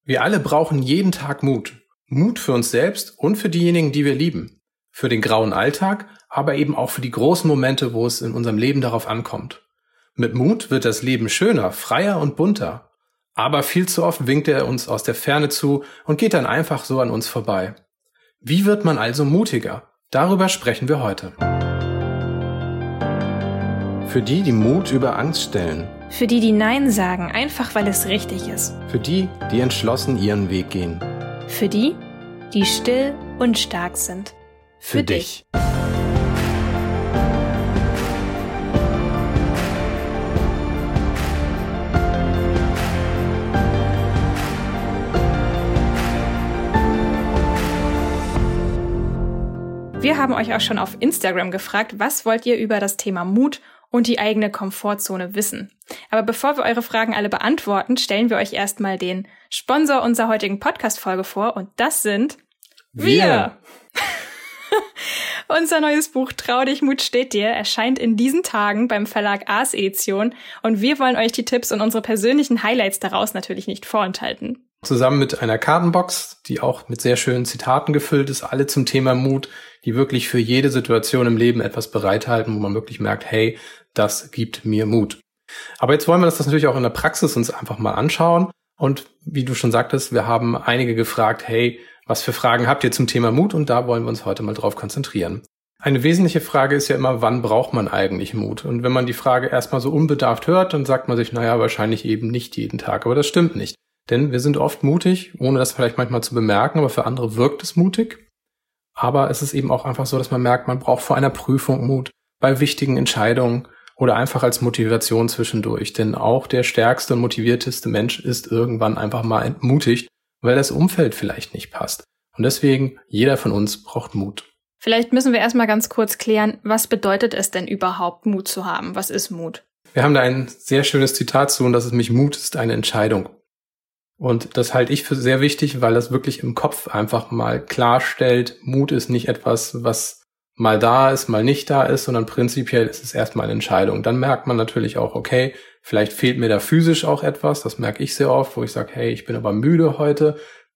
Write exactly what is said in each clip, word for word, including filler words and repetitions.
Wir alle brauchen jeden Tag Mut. Mut für uns selbst und für diejenigen, die wir lieben. Für den grauen Alltag, aber eben auch für die großen Momente, wo es in unserem Leben darauf ankommt. Mit Mut wird das Leben schöner, freier und bunter. Aber viel zu oft winkt er uns aus der Ferne zu und geht dann einfach so an uns vorbei. Wie wird man also mutiger? Darüber sprechen wir heute. Für die, die Mut über Angst stellen. Für die, die Nein sagen, einfach weil es richtig ist. Für die, die entschlossen ihren Weg gehen. Für die, die still und stark sind. Für, Für dich. dich. Wir haben euch auch schon auf Instagram gefragt, was wollt ihr über das Thema Mut und die eigene Komfortzone wissen. Aber bevor wir eure Fragen alle beantworten, stellen wir euch erstmal den Sponsor unserer heutigen Podcast-Folge vor und das sind wir. wir. Unser neues Buch Trau dich, Mut steht dir erscheint in diesen Tagen beim Verlag Ars Edition und wir wollen euch die Tipps und unsere persönlichen Highlights daraus natürlich nicht vorenthalten. Zusammen mit einer Kartenbox, die auch mit sehr schönen Zitaten gefüllt ist, alle zum Thema Mut, die wirklich für jede Situation im Leben etwas bereithalten, wo man wirklich merkt, hey, das gibt mir Mut. Aber jetzt wollen wir das natürlich auch in der Praxis uns einfach mal anschauen. Und wie du schon sagtest, wir haben einige gefragt, hey, was für Fragen habt ihr zum Thema Mut? Und da wollen wir uns heute mal drauf konzentrieren. Eine wesentliche Frage ist ja immer, wann braucht man eigentlich Mut? Und wenn man die Frage erstmal so unbedarft hört, dann sagt man sich, naja, wahrscheinlich eben nicht jeden Tag. Aber das stimmt nicht. Denn wir sind oft mutig, ohne das vielleicht manchmal zu bemerken, aber für andere wirkt es mutig. Aber es ist eben auch einfach so, dass man merkt, man braucht vor einer Prüfung Mut, bei wichtigen Entscheidungen oder einfach als Motivation zwischendurch. Denn auch der stärkste und motivierteste Mensch ist irgendwann einfach mal entmutigt, weil das Umfeld vielleicht nicht passt. Und deswegen, jeder von uns braucht Mut. Vielleicht müssen wir erstmal ganz kurz klären, was bedeutet es denn überhaupt, Mut zu haben? Was ist Mut? Wir haben da ein sehr schönes Zitat zu und das ist nämlich, Mut ist eine Entscheidung. Und das halte ich für sehr wichtig, weil das wirklich im Kopf einfach mal klarstellt, Mut ist nicht etwas, was mal da ist, mal nicht da ist, sondern prinzipiell ist es erstmal eine Entscheidung. Dann merkt man natürlich auch, okay, vielleicht fehlt mir da physisch auch etwas, das merke ich sehr oft, wo ich sage, hey, ich bin aber müde heute,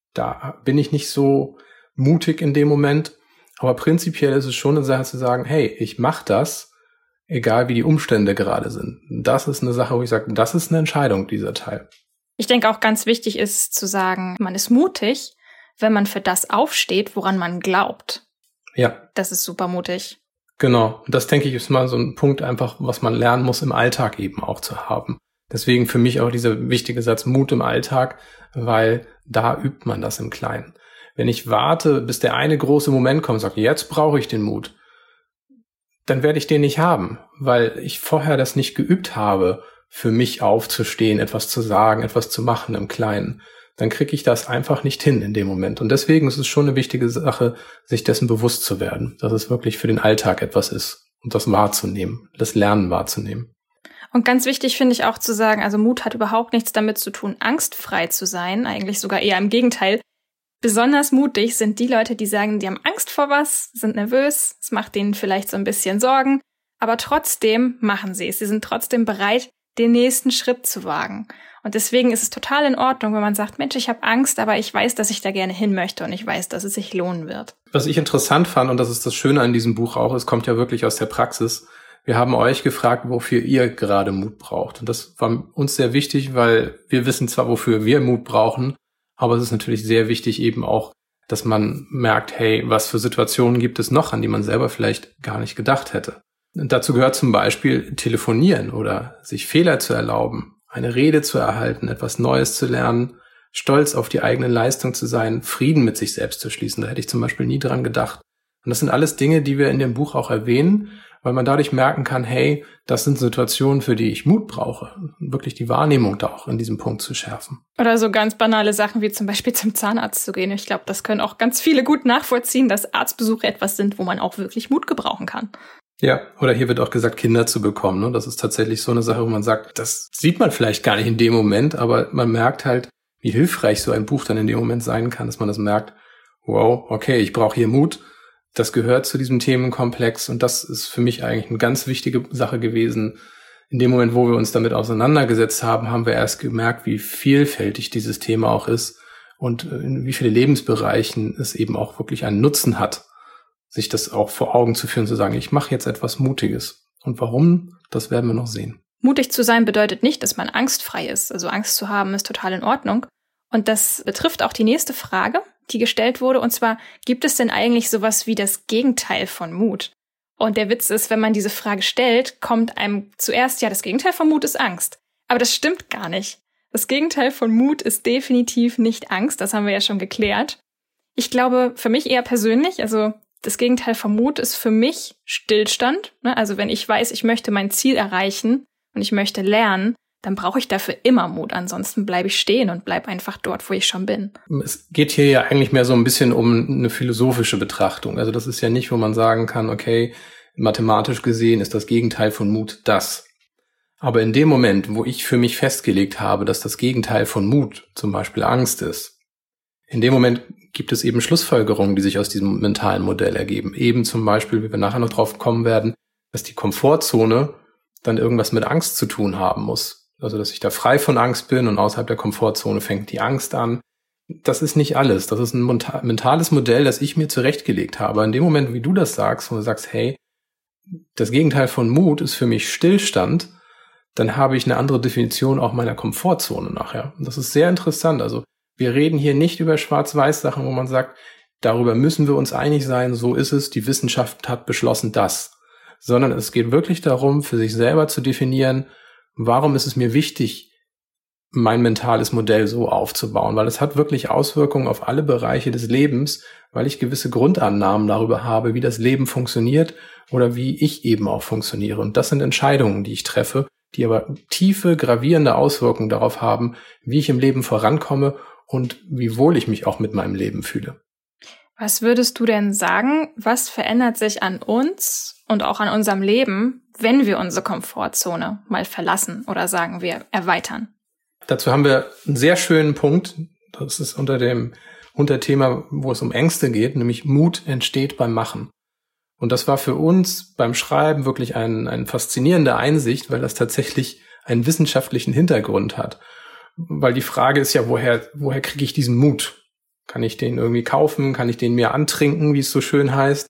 da bin ich nicht so mutig in dem Moment. Aber prinzipiell ist es schon eine Sache zu sagen, hey, ich mache das, egal wie die Umstände gerade sind. Das ist eine Sache, wo ich sage, das ist eine Entscheidung, dieser Teil. Ich denke auch ganz wichtig ist zu sagen, man ist mutig, wenn man für das aufsteht, woran man glaubt. Ja. Das ist super mutig. Genau. Und das, denke ich, ist mal so ein Punkt einfach, was man lernen muss, im Alltag eben auch zu haben. Deswegen für mich auch dieser wichtige Satz Mut im Alltag, weil da übt man das im Kleinen. Wenn ich warte, bis der eine große Moment kommt und sage, jetzt brauche ich den Mut, dann werde ich den nicht haben, weil ich vorher das nicht geübt habe, für mich aufzustehen, etwas zu sagen, etwas zu machen im Kleinen, dann kriege ich das einfach nicht hin in dem Moment. Und deswegen ist es schon eine wichtige Sache, sich dessen bewusst zu werden, dass es wirklich für den Alltag etwas ist und das wahrzunehmen, das Lernen wahrzunehmen. Und ganz wichtig finde ich auch zu sagen, also Mut hat überhaupt nichts damit zu tun, angstfrei zu sein, eigentlich sogar eher im Gegenteil. Besonders mutig sind die Leute, die sagen, die haben Angst vor was, sind nervös, es macht denen vielleicht so ein bisschen Sorgen, aber trotzdem machen sie es. Sie sind trotzdem bereit, den nächsten Schritt zu wagen. Und deswegen ist es total in Ordnung, wenn man sagt, Mensch, ich habe Angst, aber ich weiß, dass ich da gerne hin möchte und ich weiß, dass es sich lohnen wird. Was ich interessant fand, und das ist das Schöne an diesem Buch auch, es kommt ja wirklich aus der Praxis, wir haben euch gefragt, wofür ihr gerade Mut braucht. Und das war uns sehr wichtig, weil wir wissen zwar, wofür wir Mut brauchen, aber es ist natürlich sehr wichtig eben auch, dass man merkt, hey, was für Situationen gibt es noch, an die man selber vielleicht gar nicht gedacht hätte. Und dazu gehört zum Beispiel telefonieren oder sich Fehler zu erlauben, eine Rede zu erhalten, etwas Neues zu lernen, stolz auf die eigene Leistung zu sein, Frieden mit sich selbst zu schließen. Da hätte ich zum Beispiel nie dran gedacht. Und das sind alles Dinge, die wir in dem Buch auch erwähnen, weil man dadurch merken kann, hey, das sind Situationen, für die ich Mut brauche. Wirklich die Wahrnehmung da auch in diesem Punkt zu schärfen. Oder so ganz banale Sachen wie zum Beispiel zum Zahnarzt zu gehen. Ich glaube, das können auch ganz viele gut nachvollziehen, dass Arztbesuche etwas sind, wo man auch wirklich Mut gebrauchen kann. Ja, oder hier wird auch gesagt, Kinder zu bekommen. Ne? Das ist tatsächlich so eine Sache, wo man sagt, das sieht man vielleicht gar nicht in dem Moment, aber man merkt halt, wie hilfreich so ein Buch dann in dem Moment sein kann, dass man das merkt, wow, okay, ich brauche hier Mut. Das gehört zu diesem Themenkomplex und das ist für mich eigentlich eine ganz wichtige Sache gewesen. In dem Moment, wo wir uns damit auseinandergesetzt haben, haben wir erst gemerkt, wie vielfältig dieses Thema auch ist und in wie viele Lebensbereichen es eben auch wirklich einen Nutzen hat, sich das auch vor Augen zu führen, zu sagen, ich mache jetzt etwas Mutiges. Und warum, das werden wir noch sehen. Mutig zu sein bedeutet nicht, dass man angstfrei ist. Also Angst zu haben ist total in Ordnung. Und das betrifft auch die nächste Frage, die gestellt wurde. Und zwar, gibt es denn eigentlich sowas wie das Gegenteil von Mut? Und der Witz ist, wenn man diese Frage stellt, kommt einem zuerst, ja, das Gegenteil von Mut ist Angst. Aber das stimmt gar nicht. Das Gegenteil von Mut ist definitiv nicht Angst. Das haben wir ja schon geklärt. Ich glaube, für mich eher persönlich, also das Gegenteil von Mut ist für mich Stillstand. Also wenn ich weiß, ich möchte mein Ziel erreichen und ich möchte lernen, dann brauche ich dafür immer Mut. Ansonsten bleibe ich stehen und bleibe einfach dort, wo ich schon bin. Es geht hier ja eigentlich mehr so ein bisschen um eine philosophische Betrachtung. Also das ist ja nicht, wo man sagen kann, okay, mathematisch gesehen ist das Gegenteil von Mut das. Aber in dem Moment, wo ich für mich festgelegt habe, dass das Gegenteil von Mut zum Beispiel Angst ist, in dem Moment gibt es eben Schlussfolgerungen, die sich aus diesem mentalen Modell ergeben. Eben zum Beispiel, wie wir nachher noch drauf kommen werden, dass die Komfortzone dann irgendwas mit Angst zu tun haben muss. Also, dass ich da frei von Angst bin und außerhalb der Komfortzone fängt die Angst an. Das ist nicht alles. Das ist ein mentales Modell, das ich mir zurechtgelegt habe. In dem Moment, wie du das sagst, wo du sagst, hey, das Gegenteil von Mut ist für mich Stillstand, dann habe ich eine andere Definition auch meiner Komfortzone nachher. Und das ist sehr interessant. Also, wir reden hier nicht über Schwarz-Weiß-Sachen, wo man sagt, darüber müssen wir uns einig sein, so ist es, die Wissenschaft hat beschlossen das. Sondern es geht wirklich darum, für sich selber zu definieren, warum ist es mir wichtig, mein mentales Modell so aufzubauen, weil es hat wirklich Auswirkungen auf alle Bereiche des Lebens, weil ich gewisse Grundannahmen darüber habe, wie das Leben funktioniert oder wie ich eben auch funktioniere. Und das sind Entscheidungen, die ich treffe, die aber tiefe, gravierende Auswirkungen darauf haben, wie ich im Leben vorankomme und wie wohl ich mich auch mit meinem Leben fühle. Was würdest du denn sagen, was verändert sich an uns und auch an unserem Leben, wenn wir unsere Komfortzone mal verlassen oder sagen wir erweitern? Dazu haben wir einen sehr schönen Punkt. Das ist unter dem Unterthema, wo es um Ängste geht, nämlich Mut entsteht beim Machen. Und das war für uns beim Schreiben wirklich ein, eine faszinierende Einsicht, weil das tatsächlich einen wissenschaftlichen Hintergrund hat. Weil die Frage ist ja, woher, woher kriege ich diesen Mut? Kann ich den irgendwie kaufen? Kann ich den mir antrinken, wie es so schön heißt?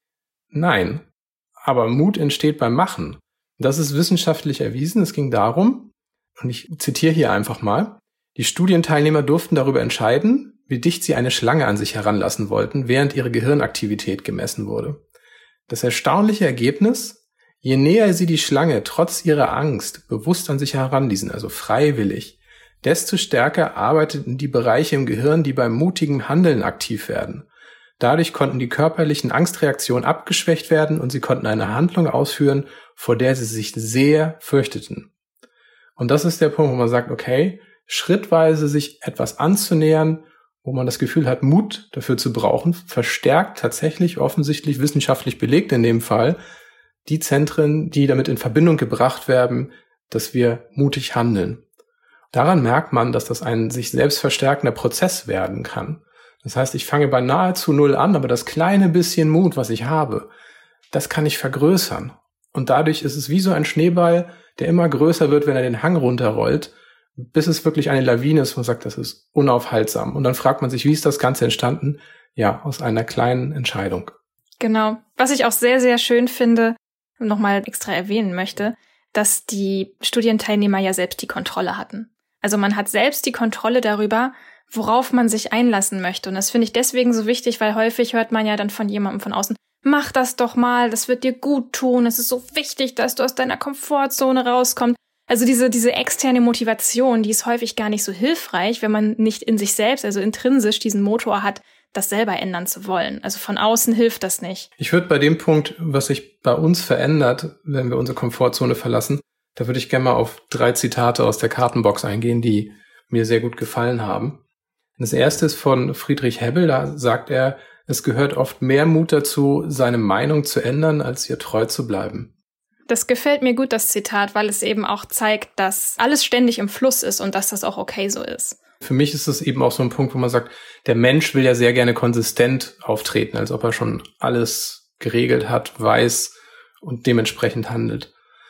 Nein. Aber Mut entsteht beim Machen. Das ist wissenschaftlich erwiesen. Es ging darum, und ich zitiere hier einfach mal, die Studienteilnehmer durften darüber entscheiden, wie dicht sie eine Schlange an sich heranlassen wollten, während ihre Gehirnaktivität gemessen wurde. Das erstaunliche Ergebnis: Je näher sie die Schlange trotz ihrer Angst bewusst an sich heranließen, also freiwillig, desto stärker arbeiteten die Bereiche im Gehirn, die beim mutigen Handeln aktiv werden. Dadurch konnten die körperlichen Angstreaktionen abgeschwächt werden und sie konnten eine Handlung ausführen, vor der sie sich sehr fürchteten. Und das ist der Punkt, wo man sagt, okay, schrittweise sich etwas anzunähern, wo man das Gefühl hat, Mut dafür zu brauchen, verstärkt tatsächlich offensichtlich wissenschaftlich belegt in dem Fall die Zentren, die damit in Verbindung gebracht werden, dass wir mutig handeln. Daran merkt man, dass das ein sich selbst verstärkender Prozess werden kann. Das heißt, ich fange bei nahezu null an, aber das kleine bisschen Mut, was ich habe, das kann ich vergrößern. Und dadurch ist es wie so ein Schneeball, der immer größer wird, wenn er den Hang runterrollt, bis es wirklich eine Lawine ist, wo man sagt, das ist unaufhaltsam. Und dann fragt man sich, wie ist das Ganze entstanden? Ja, aus einer kleinen Entscheidung. Genau. Was ich auch sehr, sehr schön finde, nochmal extra erwähnen möchte, dass die Studienteilnehmer ja selbst die Kontrolle hatten. Also man hat selbst die Kontrolle darüber, worauf man sich einlassen möchte. Und das finde ich deswegen so wichtig, weil häufig hört man ja dann von jemandem von außen, mach das doch mal, das wird dir gut tun, es ist so wichtig, dass du aus deiner Komfortzone rauskommst. Also diese, diese externe Motivation, die ist häufig gar nicht so hilfreich, wenn man nicht in sich selbst, also intrinsisch diesen Motor hat, das selber ändern zu wollen. Also von außen hilft das nicht. Ich würde bei dem Punkt, was sich bei uns verändert, wenn wir unsere Komfortzone verlassen, da würde ich gerne mal auf drei Zitate aus der Kartenbox eingehen, die mir sehr gut gefallen haben. Das erste ist von Friedrich Hebbel, da sagt er, es gehört oft mehr Mut dazu, seine Meinung zu ändern, als ihr treu zu bleiben. Das gefällt mir gut, das Zitat, weil es eben auch zeigt, dass alles ständig im Fluss ist und dass das auch okay so ist. Für mich ist es eben auch so ein Punkt, wo man sagt, der Mensch will ja sehr gerne konsistent auftreten, als ob er schon alles geregelt hat, weiß und dementsprechend handelt.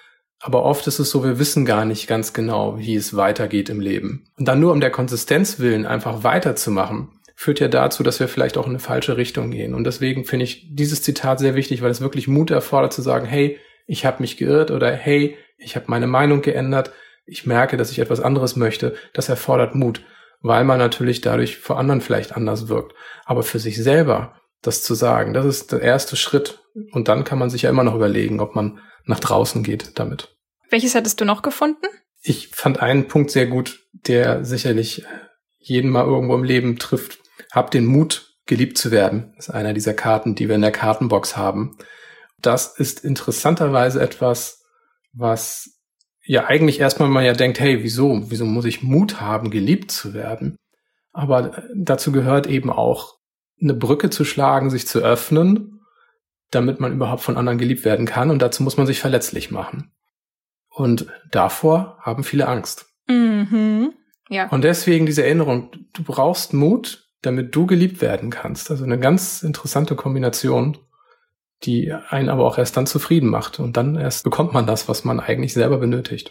Aber oft ist es so, wir wissen gar nicht ganz genau, wie es weitergeht im Leben. Und dann nur um der Konsistenz willen einfach weiterzumachen, führt ja dazu, dass wir vielleicht auch in eine falsche Richtung gehen. Und deswegen finde ich dieses Zitat sehr wichtig, weil es wirklich Mut erfordert zu sagen, hey, ich habe mich geirrt oder hey, ich habe meine Meinung geändert, ich merke, dass ich etwas anderes möchte. Das erfordert Mut, weil man natürlich dadurch vor anderen vielleicht anders wirkt. Aber für sich selber das zu sagen, das ist der erste Schritt. Und dann kann man sich ja immer noch überlegen, ob man nach draußen geht damit. Welches hattest du noch gefunden? Ich fand einen Punkt sehr gut, der sicherlich jeden mal irgendwo im Leben trifft. Hab den Mut, geliebt zu werden. Das ist einer dieser Karten, die wir in der Kartenbox haben. Das ist interessanterweise etwas, was ja eigentlich erstmal man ja denkt, hey, wieso? Wieso muss ich Mut haben, geliebt zu werden? Aber dazu gehört eben auch, eine Brücke zu schlagen, sich zu öffnen, damit man überhaupt von anderen geliebt werden kann. Und dazu muss man sich verletzlich machen. Und davor haben viele Angst. Mhm. Ja. Und deswegen diese Erinnerung, du brauchst Mut, damit du geliebt werden kannst. Also eine ganz interessante Kombination, die einen aber auch erst dann zufrieden macht. Und dann erst bekommt man das, was man eigentlich selber benötigt.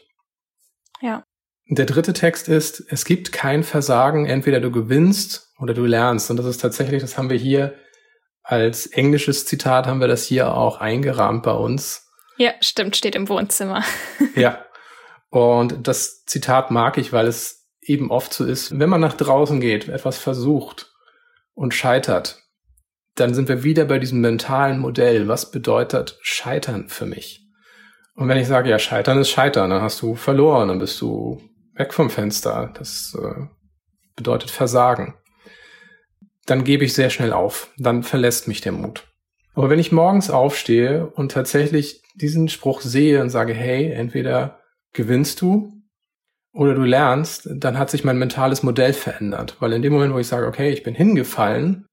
Ja. Der dritte Text ist, es gibt kein Versagen, entweder du gewinnst oder du lernst. Und das ist tatsächlich, das haben wir hier als englisches Zitat, haben wir das hier auch eingerahmt bei uns. Ja, stimmt, steht im Wohnzimmer. Ja, und das Zitat mag ich, weil es eben oft so ist, wenn man nach draußen geht, etwas versucht und scheitert, dann sind wir wieder bei diesem mentalen Modell. Was bedeutet Scheitern für mich? Und wenn ich sage, ja, Scheitern ist Scheitern, dann hast du verloren, dann bist du weg vom Fenster. Das äh, bedeutet Versagen. Dann gebe ich sehr schnell auf. Dann verlässt mich der Mut. Aber wenn ich morgens aufstehe und tatsächlich diesen Spruch sehe und sage, hey, entweder gewinnst du oder du lernst, dann hat sich mein mentales Modell verändert. Weil in dem Moment, wo ich sage, okay, ich bin hingefallen,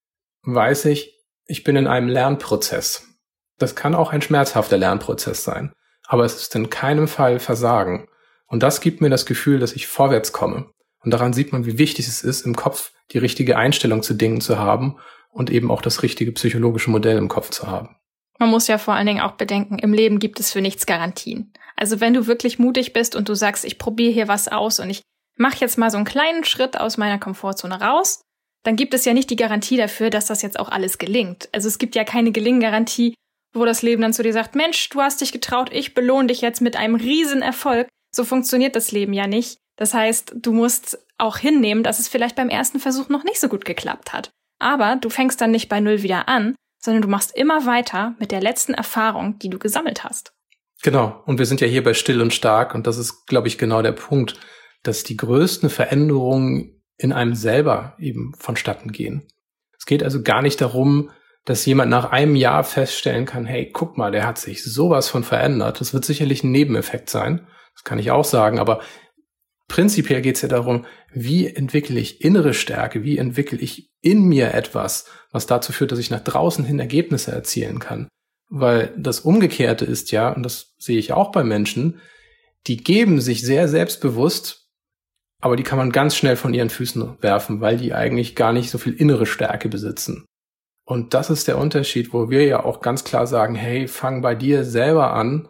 weiß ich, ich bin in einem Lernprozess. Das kann auch ein schmerzhafter Lernprozess sein. Aber es ist in keinem Fall Versagen. Und das gibt mir das Gefühl, dass ich vorwärts komme. Und daran sieht man, wie wichtig es ist, im Kopf die richtige Einstellung zu Dingen zu haben und eben auch das richtige psychologische Modell im Kopf zu haben. Man muss ja vor allen Dingen auch bedenken, im Leben gibt es für nichts Garantien. Also wenn du wirklich mutig bist und du sagst, ich probiere hier was aus und ich mache jetzt mal so einen kleinen Schritt aus meiner Komfortzone raus, dann gibt es ja nicht die Garantie dafür, dass das jetzt auch alles gelingt. Also es gibt ja keine Gelinggarantie, wo das Leben dann zu dir sagt, Mensch, du hast dich getraut, ich belohne dich jetzt mit einem riesen Erfolg. So funktioniert das Leben ja nicht. Das heißt, du musst auch hinnehmen, dass es vielleicht beim ersten Versuch noch nicht so gut geklappt hat. Aber du fängst dann nicht bei Null wieder an, sondern du machst immer weiter mit der letzten Erfahrung, die du gesammelt hast. Genau. Und wir sind ja hier bei Still und Stark. Und das ist, glaube ich, genau der Punkt, dass die größten Veränderungen in einem selber eben vonstatten gehen. Es geht also gar nicht darum, dass jemand nach einem Jahr feststellen kann, hey, guck mal, der hat sich sowas von verändert. Das wird sicherlich ein Nebeneffekt sein. Das kann ich auch sagen. Aber prinzipiell geht es ja darum, wie entwickle ich innere Stärke, wie entwickle ich in mir etwas, was dazu führt, dass ich nach draußen hin Ergebnisse erzielen kann. Weil das Umgekehrte ist ja, und das sehe ich auch bei Menschen, die geben sich sehr selbstbewusst, aber die kann man ganz schnell von ihren Füßen werfen, weil die eigentlich gar nicht so viel innere Stärke besitzen. Und das ist der Unterschied, wo wir ja auch ganz klar sagen, hey, fang bei dir selber an,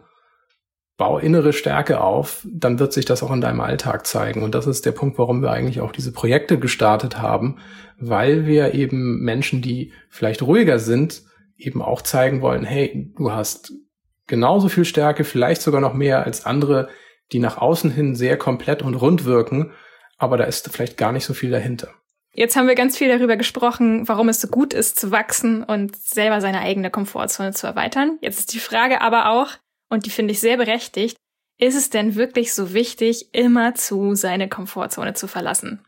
bau innere Stärke auf, dann wird sich das auch in deinem Alltag zeigen. Und das ist der Punkt, warum wir eigentlich auch diese Projekte gestartet haben, weil wir eben Menschen, die vielleicht ruhiger sind, eben auch zeigen wollen, hey, du hast genauso viel Stärke, vielleicht sogar noch mehr als andere, die nach außen hin sehr komplett und rund wirken, aber da ist vielleicht gar nicht so viel dahinter. Jetzt haben wir ganz viel darüber gesprochen, warum es so gut ist, zu wachsen und selber seine eigene Komfortzone zu erweitern. Jetzt ist die Frage aber auch, und die finde ich sehr berechtigt, ist es denn wirklich so wichtig, immerzu seine Komfortzone zu verlassen?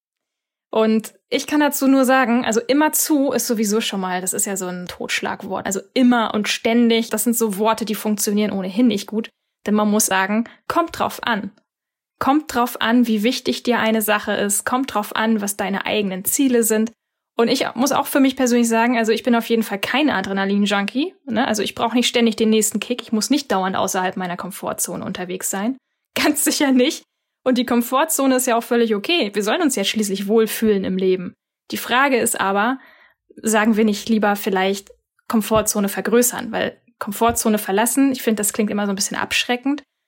Und ich kann dazu nur sagen, also immerzu ist sowieso schon mal, das ist ja so ein Totschlagwort, also immer und ständig, das sind so Worte, die funktionieren ohnehin nicht gut, denn man muss sagen, kommt drauf an. Kommt drauf an, wie wichtig dir eine Sache ist, kommt drauf an, was deine eigenen Ziele sind. Und ich muss auch für mich persönlich sagen, also ich bin auf jeden Fall kein Adrenalin-Junkie, ne? Also ich brauche nicht ständig den nächsten Kick, ich muss nicht dauernd außerhalb meiner Komfortzone unterwegs sein. Ganz sicher nicht. Und die Komfortzone ist ja auch völlig okay. Wir sollen uns ja schließlich wohlfühlen im Leben. Die Frage ist aber, sagen wir nicht lieber vielleicht Komfortzone vergrößern? Weil Komfortzone verlassen, ich finde, das klingt immer so ein bisschen abschreckend.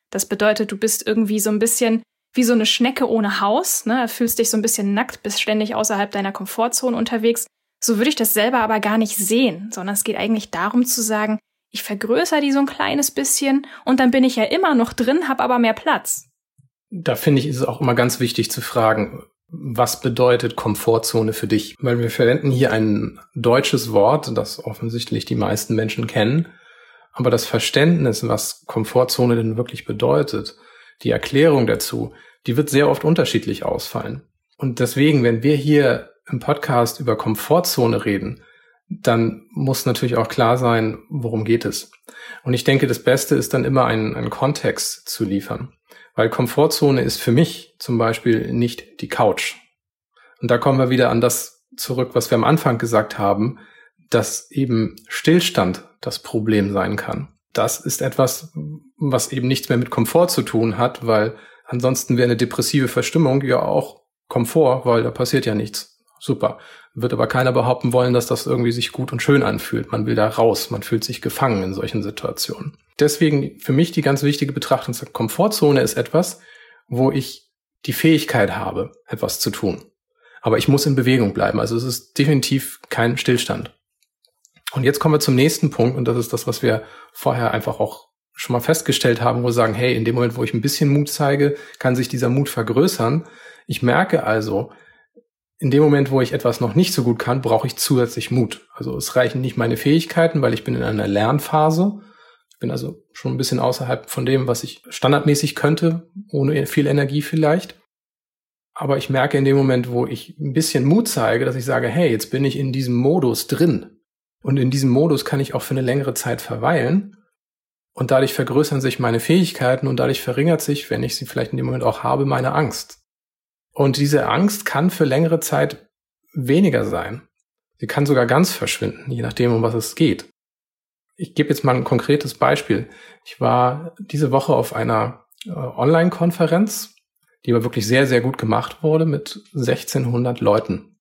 Das bedeutet, du bist irgendwie so ein bisschen wie so eine Schnecke ohne Haus, ne? Fühlst dich so ein bisschen nackt, bist ständig außerhalb deiner Komfortzone unterwegs. So würde ich das selber aber gar nicht sehen, sondern es geht eigentlich darum zu sagen, ich vergrößere die so ein kleines bisschen und dann bin ich ja immer noch drin, habe aber mehr Platz. Da finde ich, ist es auch immer ganz wichtig zu fragen, was bedeutet Komfortzone für dich? Weil wir verwenden hier ein deutsches Wort, das offensichtlich die meisten Menschen kennen, aber das Verständnis, was Komfortzone denn wirklich bedeutet, die Erklärung dazu, die wird sehr oft unterschiedlich ausfallen. Und deswegen, wenn wir hier im Podcast über Komfortzone reden, dann muss natürlich auch klar sein, worum geht es. Und ich denke, das Beste ist dann immer einen, einen Kontext zu liefern. Weil Komfortzone ist für mich zum Beispiel nicht die Couch. Und da kommen wir wieder an das zurück, was wir am Anfang gesagt haben, dass eben Stillstand das Problem sein kann. Das ist etwas, was eben nichts mehr mit Komfort zu tun hat, weil ansonsten wäre eine depressive Verstimmung ja auch Komfort, weil da passiert ja nichts. Super. Wird aber keiner behaupten wollen, dass das irgendwie sich gut und schön anfühlt. Man will da raus, man fühlt sich gefangen in solchen Situationen. Deswegen für mich die ganz wichtige Betrachtung, Komfortzone ist etwas, wo ich die Fähigkeit habe, etwas zu tun. Aber ich muss in Bewegung bleiben. Also es ist definitiv kein Stillstand. Und jetzt kommen wir zum nächsten Punkt und das ist das, was wir vorher einfach auch schon mal festgestellt haben, wo wir sagen, hey, in dem Moment, wo ich ein bisschen Mut zeige, kann sich dieser Mut vergrößern. Ich merke also, in dem Moment, wo ich etwas noch nicht so gut kann, brauche ich zusätzlich Mut. Also es reichen nicht meine Fähigkeiten, weil ich bin in einer Lernphase. Ich bin also schon ein bisschen außerhalb von dem, was ich standardmäßig könnte, ohne viel Energie vielleicht. Aber ich merke in dem Moment, wo ich ein bisschen Mut zeige, dass ich sage, hey, jetzt bin ich in diesem Modus drin. Und in diesem Modus kann ich auch für eine längere Zeit verweilen. Und dadurch vergrößern sich meine Fähigkeiten und dadurch verringert sich, wenn ich sie vielleicht in dem Moment auch habe, meine Angst. Und diese Angst kann für längere Zeit weniger sein. Sie kann sogar ganz verschwinden, je nachdem, um was es geht. Ich gebe jetzt mal ein konkretes Beispiel. Ich war diese Woche auf einer äh, Online-Konferenz, die aber wirklich sehr, sehr gut gemacht wurde mit sechzehnhundert Leuten.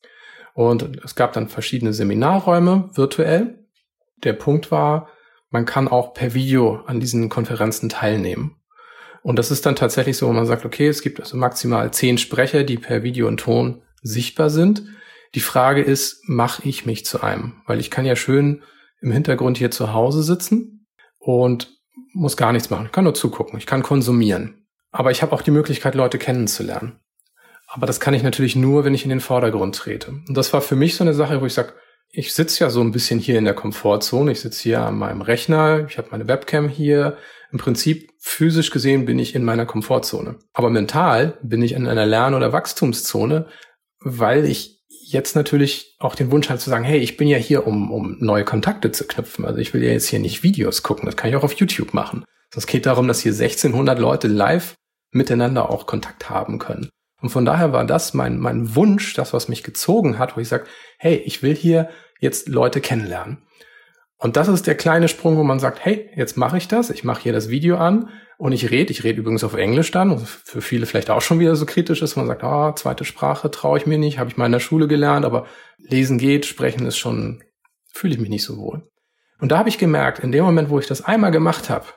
Und es gab dann verschiedene Seminarräume virtuell. Der Punkt war, man kann auch per Video an diesen Konferenzen teilnehmen. Und das ist dann tatsächlich so, wo man sagt, okay, es gibt also maximal zehn Sprecher, die per Video und Ton sichtbar sind. Die Frage ist, mache ich mich zu einem? Weil ich kann ja schön im Hintergrund hier zu Hause sitzen und muss gar nichts machen. Ich kann nur zugucken, ich kann konsumieren. Aber ich habe auch die Möglichkeit, Leute kennenzulernen. Aber das kann ich natürlich nur, wenn ich in den Vordergrund trete. Und das war für mich so eine Sache, wo ich sage, ich sitze ja so ein bisschen hier in der Komfortzone. Ich sitze hier an meinem Rechner, ich habe meine Webcam hier. Im Prinzip, physisch gesehen, bin ich in meiner Komfortzone. Aber mental bin ich in einer Lern- oder Wachstumszone, weil ich jetzt natürlich auch den Wunsch habe zu sagen, hey, ich bin ja hier, um, um neue Kontakte zu knüpfen. Also ich will ja jetzt hier nicht Videos gucken, das kann ich auch auf YouTube machen. Es geht darum, dass hier sechzehnhundert Leute live miteinander auch Kontakt haben können. Und von daher war das mein, mein Wunsch, das, was mich gezogen hat, wo ich sage, hey, ich will hier jetzt Leute kennenlernen. Und das ist der kleine Sprung, wo man sagt, hey, jetzt mache ich das, ich mache hier das Video an und ich rede, ich rede übrigens auf Englisch dann, was für viele vielleicht auch schon wieder so kritisch ist, man sagt, ah, oh, zweite Sprache traue ich mir nicht, habe ich mal in der Schule gelernt, aber lesen geht, sprechen ist schon, fühle ich mich nicht so wohl. Und da habe ich gemerkt, in dem Moment, wo ich das einmal gemacht habe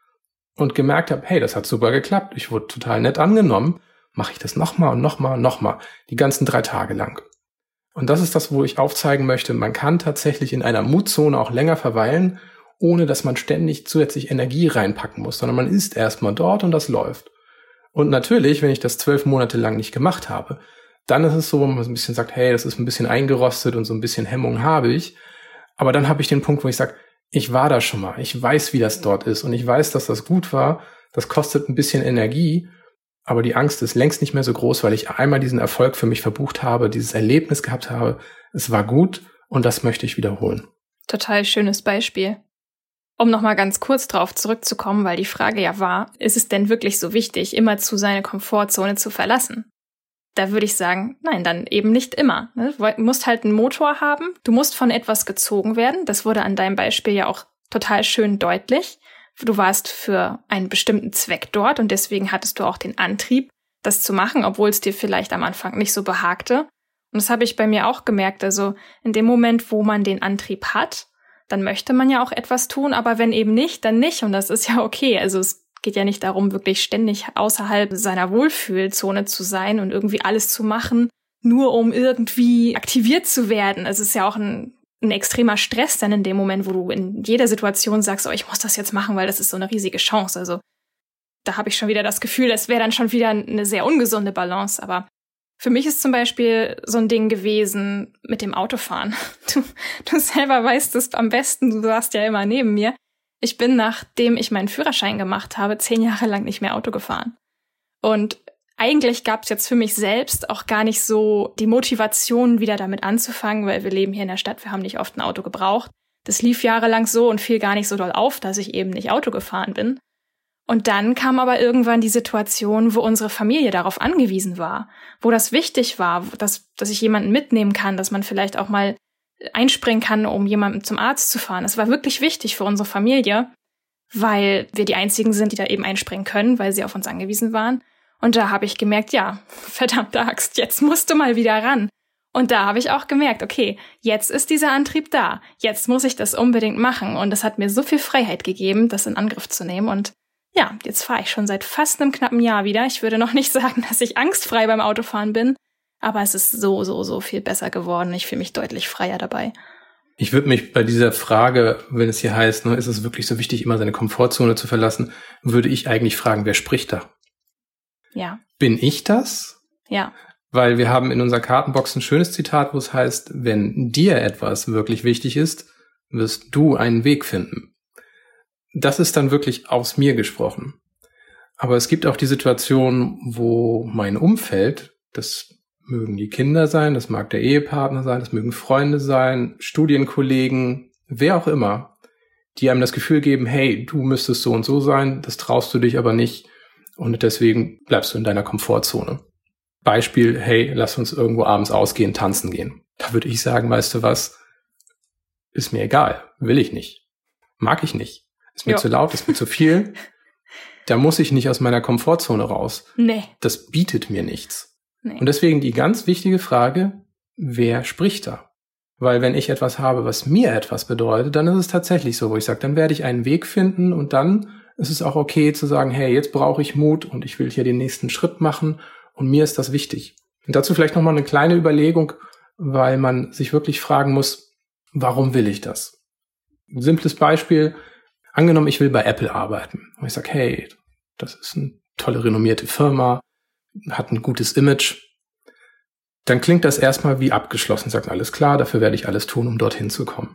und gemerkt habe, hey, das hat super geklappt, ich wurde total nett angenommen, mache ich das nochmal und nochmal und nochmal, die ganzen drei Tage lang. Und das ist das, wo ich aufzeigen möchte, man kann tatsächlich in einer Mutzone auch länger verweilen, ohne dass man ständig zusätzlich Energie reinpacken muss, sondern man ist erstmal dort und das läuft. Und natürlich, wenn ich das zwölf Monate lang nicht gemacht habe, dann ist es so, wo man so ein bisschen sagt, hey, das ist ein bisschen eingerostet und so ein bisschen Hemmung habe ich. Aber dann habe ich den Punkt, wo ich sage, ich war da schon mal, ich weiß, wie das dort ist und ich weiß, dass das gut war, das kostet ein bisschen Energie, aber die Angst ist längst nicht mehr so groß, weil ich einmal diesen Erfolg für mich verbucht habe, dieses Erlebnis gehabt habe. Es war gut und das möchte ich wiederholen. Total schönes Beispiel. Um nochmal ganz kurz drauf zurückzukommen, weil die Frage ja war, ist es denn wirklich so wichtig, immerzu seine Komfortzone zu verlassen? Da würde ich sagen, nein, dann eben nicht immer. Du musst halt einen Motor haben, du musst von etwas gezogen werden. Das wurde an deinem Beispiel ja auch total schön deutlich. Du warst für einen bestimmten Zweck dort und deswegen hattest du auch den Antrieb, das zu machen, obwohl es dir vielleicht am Anfang nicht so behagte. Und das habe ich bei mir auch gemerkt. Also in dem Moment, wo man den Antrieb hat, dann möchte man ja auch etwas tun, aber wenn eben nicht, dann nicht. Und das ist ja okay. Also es Geht ja nicht darum, wirklich ständig außerhalb seiner Wohlfühlzone zu sein und irgendwie alles zu machen, nur um irgendwie aktiviert zu werden. Es ist ja auch ein, ein extremer Stress dann in dem Moment, wo du in jeder Situation sagst, oh, ich muss das jetzt machen, weil das ist so eine riesige Chance. Also da habe ich schon wieder das Gefühl, das wäre dann schon wieder eine sehr ungesunde Balance. Aber für mich ist zum Beispiel so ein Ding gewesen mit dem Autofahren. Du, du selber weißt es am besten, du saßt ja immer neben mir. Ich bin, nachdem ich meinen Führerschein gemacht habe, zehn Jahre lang nicht mehr Auto gefahren. Und eigentlich gab es jetzt für mich selbst auch gar nicht so die Motivation, wieder damit anzufangen, weil wir leben hier in der Stadt, wir haben nicht oft ein Auto gebraucht. Das lief jahrelang so und fiel gar nicht so doll auf, dass ich eben nicht Auto gefahren bin. Und dann kam aber irgendwann die Situation, wo unsere Familie darauf angewiesen war, wo das wichtig war, dass, dass ich jemanden mitnehmen kann, dass man vielleicht auch mal einspringen kann, um jemanden zum Arzt zu fahren. Es war wirklich wichtig für unsere Familie, weil wir die Einzigen sind, die da eben einspringen können, weil sie auf uns angewiesen waren. Und da habe ich gemerkt, ja, verdammte Axt, jetzt musst du mal wieder ran. Und da habe ich auch gemerkt, okay, jetzt ist dieser Antrieb da. Jetzt muss ich das unbedingt machen. Und das hat mir so viel Freiheit gegeben, das in Angriff zu nehmen. Und ja, jetzt fahre ich schon seit fast einem knappen Jahr wieder. Ich würde noch nicht sagen, dass ich angstfrei beim Autofahren bin. Aber es ist so, so, so viel besser geworden. Ich fühle mich deutlich freier dabei. Ich würde mich bei dieser Frage, wenn es hier heißt, ne, ist es wirklich so wichtig, immer seine Komfortzone zu verlassen, würde ich eigentlich fragen, wer spricht da? Ja. Bin ich das? Ja. Weil wir haben in unserer Kartenbox ein schönes Zitat, wo es heißt, wenn dir etwas wirklich wichtig ist, wirst du einen Weg finden. Das ist dann wirklich aus mir gesprochen. Aber es gibt auch die Situation, wo mein Umfeld, das mögen die Kinder sein, das mag der Ehepartner sein, das mögen Freunde sein, Studienkollegen, wer auch immer, die einem das Gefühl geben, hey, du müsstest so und so sein, das traust du dich aber nicht und deswegen bleibst du in deiner Komfortzone. Beispiel, hey, lass uns irgendwo abends ausgehen, tanzen gehen. Da würde ich sagen, weißt du was, ist mir egal, will ich nicht, mag ich nicht, ist mir jo. zu laut, ist mir zu viel, da muss ich nicht aus meiner Komfortzone raus. Nee. Das bietet mir nichts. Nee. Und deswegen die ganz wichtige Frage, wer spricht da? Weil wenn ich etwas habe, was mir etwas bedeutet, dann ist es tatsächlich so, wo ich sage, dann werde ich einen Weg finden und dann ist es auch okay zu sagen, hey, jetzt brauche ich Mut und ich will hier den nächsten Schritt machen und mir ist das wichtig. Und dazu vielleicht nochmal eine kleine Überlegung, weil man sich wirklich fragen muss, warum will ich das? Ein simples Beispiel, angenommen, ich will bei Apple arbeiten und ich sage, hey, das ist eine tolle, renommierte Firma, hat ein gutes Image, dann klingt das erstmal wie abgeschlossen, sagt alles klar, dafür werde ich alles tun, um dorthin zu kommen.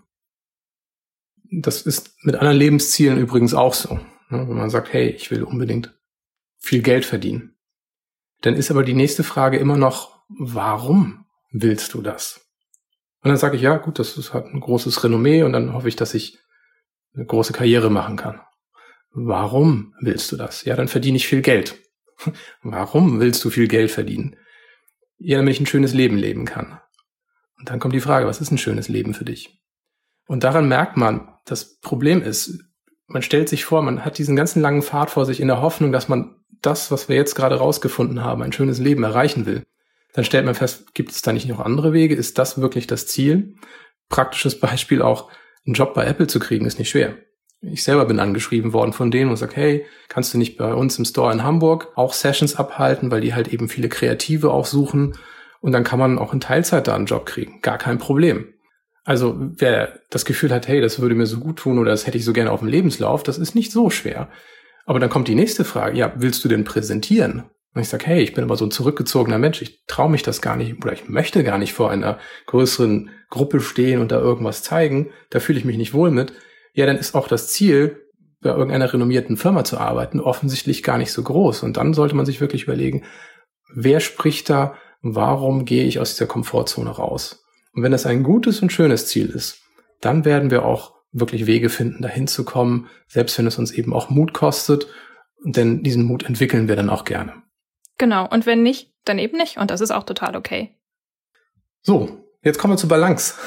Das ist mit anderen Lebenszielen übrigens auch so. Wenn man sagt, hey, ich will unbedingt viel Geld verdienen. Dann ist aber die nächste Frage immer noch, warum willst du das? Und dann sage ich, ja gut, das hat ein großes Renommee und dann hoffe ich, dass ich eine große Karriere machen kann. Warum willst du das? Ja, dann verdiene ich viel Geld. Warum willst du viel Geld verdienen? Ja, damit ich ein schönes Leben leben kann. Und dann kommt die Frage, was ist ein schönes Leben für dich? Und daran merkt man, das Problem ist, man stellt sich vor, man hat diesen ganzen langen Pfad vor sich in der Hoffnung, dass man das, was wir jetzt gerade rausgefunden haben, ein schönes Leben erreichen will. Dann stellt man fest, gibt es da nicht noch andere Wege? Ist das wirklich das Ziel? Praktisches Beispiel auch, einen Job bei Apple zu kriegen, ist nicht schwer. Ich selber bin angeschrieben worden von denen und sage, hey, kannst du nicht bei uns im Store in Hamburg auch Sessions abhalten, weil die halt eben viele Kreative auch suchen und dann kann man auch in Teilzeit da einen Job kriegen. Gar kein Problem. Also wer das Gefühl hat, hey, das würde mir so gut tun oder das hätte ich so gerne auf dem Lebenslauf, das ist nicht so schwer. Aber dann kommt die nächste Frage, ja, willst du denn präsentieren? Und ich sage, hey, ich bin aber so ein zurückgezogener Mensch, ich traue mich das gar nicht oder ich möchte gar nicht vor einer größeren Gruppe stehen und da irgendwas zeigen, da fühle ich mich nicht wohl mit. Ja, dann ist auch das Ziel, bei irgendeiner renommierten Firma zu arbeiten, offensichtlich gar nicht so groß. Und dann sollte man sich wirklich überlegen, wer spricht da, warum gehe ich aus dieser Komfortzone raus? Und wenn das ein gutes und schönes Ziel ist, dann werden wir auch wirklich Wege finden, dahin zu kommen, selbst wenn es uns eben auch Mut kostet. Denn diesen Mut entwickeln wir dann auch gerne. Genau, und wenn nicht, dann eben nicht. Und das ist auch total okay. So, jetzt kommen wir zur Balance.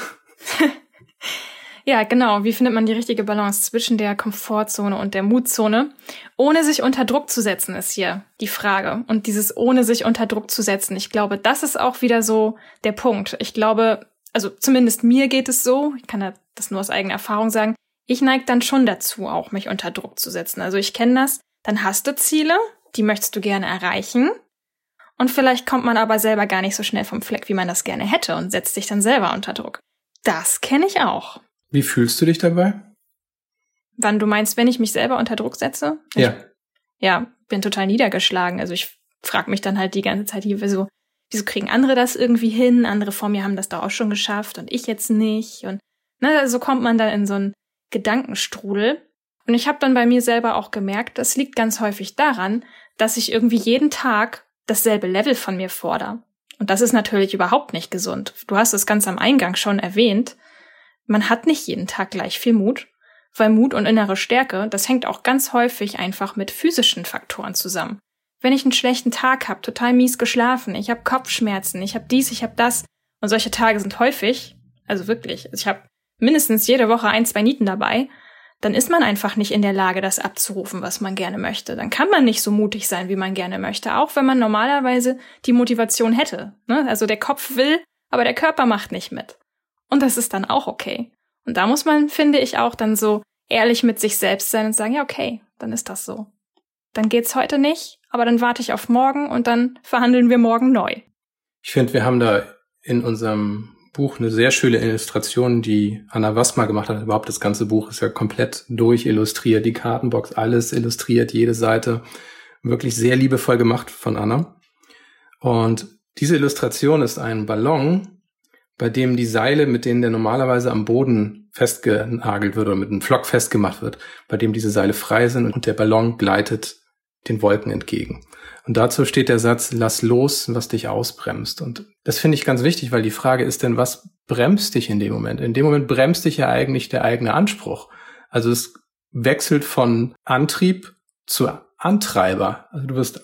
Ja, genau. Wie findet man die richtige Balance zwischen der Komfortzone und der Mutzone? Ohne sich unter Druck zu setzen, ist hier die Frage. Und dieses ohne sich unter Druck zu setzen, ich glaube, das ist auch wieder so der Punkt. Ich glaube, also zumindest mir geht es so, ich kann das nur aus eigener Erfahrung sagen, ich neige dann schon dazu, auch mich unter Druck zu setzen. Also ich kenne das, Dann hast du Ziele, die möchtest du gerne erreichen. Und vielleicht kommt man aber selber gar nicht so schnell vom Fleck, wie man das gerne hätte und setzt sich dann selber unter Druck. Das kenne ich auch. Wie fühlst du dich dabei? Wann du meinst, wenn ich mich selber unter Druck setze? Ja. Ich, ja, bin total niedergeschlagen. Also ich frage mich dann halt die ganze Zeit, wieso, wieso kriegen andere das irgendwie hin? Andere vor mir haben das doch auch schon geschafft und ich jetzt nicht. Und na, so kommt man dann in so einen Gedankenstrudel. Und ich habe dann bei mir selber auch gemerkt, das liegt ganz häufig daran, dass ich irgendwie jeden Tag dasselbe Level von mir fordere. Und das ist natürlich überhaupt nicht gesund. Du hast es ganz am Eingang schon erwähnt. Man hat nicht jeden Tag gleich viel Mut, weil Mut und innere Stärke, das hängt auch ganz häufig einfach mit physischen Faktoren zusammen. Wenn ich einen schlechten Tag habe, total mies geschlafen, ich habe Kopfschmerzen, ich habe dies, ich habe das, und solche Tage sind häufig, also wirklich, ich habe mindestens jede Woche ein, zwei Nieten dabei, dann ist man einfach nicht in der Lage, das abzurufen, was man gerne möchte. Dann kann man nicht so mutig sein, wie man gerne möchte, auch wenn man normalerweise die Motivation hätte. Ne? Also der Kopf will, aber der Körper macht nicht mit. Und das ist dann auch okay. Und da muss man, finde ich, auch dann so ehrlich mit sich selbst sein und sagen, ja, okay, dann ist das so. Dann geht's heute nicht, aber dann warte ich auf morgen und dann verhandeln wir morgen neu. Ich finde, wir haben da in unserem Buch eine sehr schöne Illustration, die Anna Wassmer gemacht hat. Überhaupt das ganze Buch ist ja komplett durchillustriert, die Kartenbox, alles illustriert, jede Seite. Wirklich sehr liebevoll gemacht von Anna. Und diese Illustration ist ein Ballon, bei dem die Seile, mit denen der normalerweise am Boden festgenagelt wird oder mit einem Flock festgemacht wird, bei dem diese Seile frei sind und der Ballon gleitet den Wolken entgegen. Und dazu steht der Satz, lass los, was dich ausbremst. Und das finde ich ganz wichtig, weil die Frage ist denn, was bremst dich in dem Moment? In dem Moment bremst dich ja eigentlich der eigene Anspruch. Also es wechselt von Antrieb zu Antreiber. Also du wirst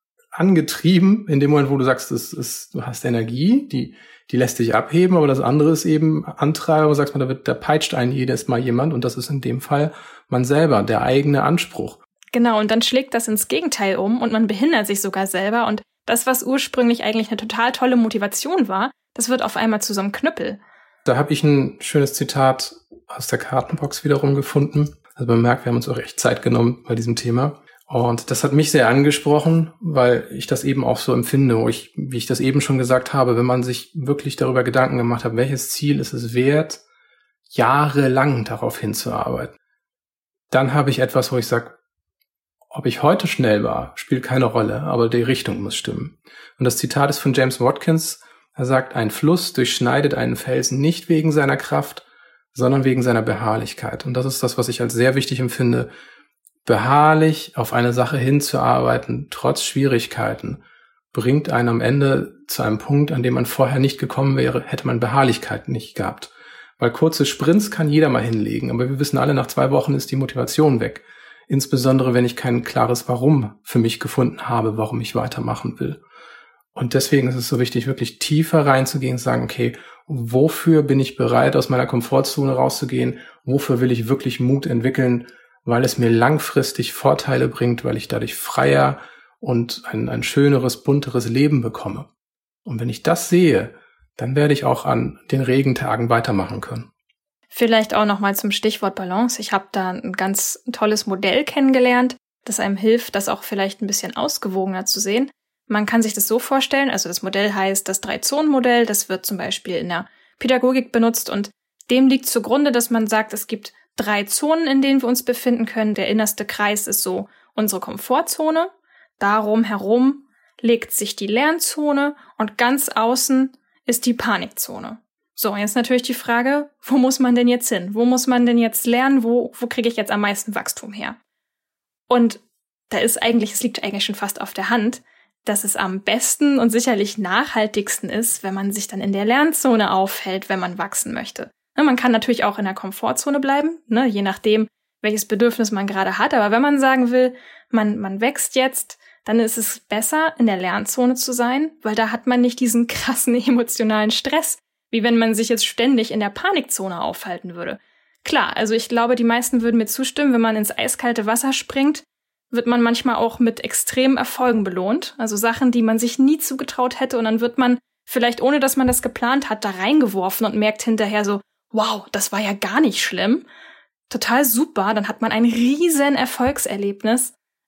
angetrieben in dem Moment, wo du sagst, es ist, du hast Energie, die, die lässt dich abheben, aber das andere ist eben Antreiber, wo du sagst, da wird, da peitscht einen jedes Mal jemand und das ist in dem Fall man selber, der eigene Anspruch. Genau, und dann schlägt das ins Gegenteil um und man behindert sich sogar selber und das, was ursprünglich eigentlich eine total tolle Motivation war, das wird auf einmal zu so einem Knüppel. Da habe ich ein schönes Zitat aus der Kartenbox wiederum gefunden. Also man merkt, wir haben uns auch echt Zeit genommen bei diesem Thema. Und das hat mich sehr angesprochen, weil ich das eben auch so empfinde, wo ich, wie ich das eben schon gesagt habe, wenn man sich wirklich darüber Gedanken gemacht hat, welches Ziel ist es wert, jahrelang darauf hinzuarbeiten, dann habe ich etwas, wo ich sage, ob ich heute schnell war, spielt keine Rolle, aber die Richtung muss stimmen. Und das Zitat ist von James Watkins. Er sagt, ein Fluss durchschneidet einen Felsen nicht wegen seiner Kraft, sondern wegen seiner Beharrlichkeit. Und das ist das, was ich als sehr wichtig empfinde, beharrlich auf eine Sache hinzuarbeiten, trotz Schwierigkeiten, bringt einen am Ende zu einem Punkt, an dem man vorher nicht gekommen wäre, hätte man Beharrlichkeit nicht gehabt. Weil kurze Sprints kann jeder mal hinlegen, aber wir wissen alle, nach zwei Wochen ist die Motivation weg. Insbesondere, wenn ich kein klares Warum für mich gefunden habe, warum ich weitermachen will. Und deswegen ist es so wichtig, wirklich tiefer reinzugehen und sagen, okay, wofür bin ich bereit, aus meiner Komfortzone rauszugehen? Wofür will ich wirklich Mut entwickeln? Weil es mir langfristig Vorteile bringt, weil ich dadurch freier und ein, ein schöneres, bunteres Leben bekomme. Und wenn ich das sehe, dann werde ich auch an den Regentagen weitermachen können. Vielleicht auch nochmal zum Stichwort Balance. Ich habe da ein ganz tolles Modell kennengelernt, das einem hilft, das auch vielleicht ein bisschen ausgewogener zu sehen. Man kann sich das so vorstellen, also das Modell heißt das Drei-Zonen-Modell, das wird zum Beispiel in der Pädagogik benutzt und dem liegt zugrunde, dass man sagt, es gibt drei Zonen, in denen wir uns befinden können. Der innerste Kreis ist so unsere Komfortzone. Darum herum legt sich die Lernzone und ganz außen ist die Panikzone. So, jetzt natürlich die Frage, wo muss man denn jetzt hin? Wo muss man denn jetzt lernen? Wo, wo kriege ich jetzt am meisten Wachstum her? Und da ist eigentlich, es liegt eigentlich schon fast auf der Hand, dass es am besten und sicherlich nachhaltigsten ist, wenn man sich dann in der Lernzone aufhält, wenn man wachsen möchte. Man kann natürlich auch in der Komfortzone bleiben, ne, je nachdem, welches Bedürfnis man gerade hat. Aber wenn man sagen will, man, man wächst jetzt, dann ist es besser, in der Lernzone zu sein, weil da hat man nicht diesen krassen emotionalen Stress, wie wenn man sich jetzt ständig in der Panikzone aufhalten würde. Klar, also ich glaube, die meisten würden mir zustimmen, wenn man ins eiskalte Wasser springt, wird man manchmal auch mit extremen Erfolgen belohnt. Also Sachen, die man sich nie zugetraut hätte und dann wird man vielleicht, ohne dass man das geplant hat, da reingeworfen und merkt hinterher so, wow, das war ja gar nicht schlimm. Total super, dann hat man ein riesen Erfolgserlebnis.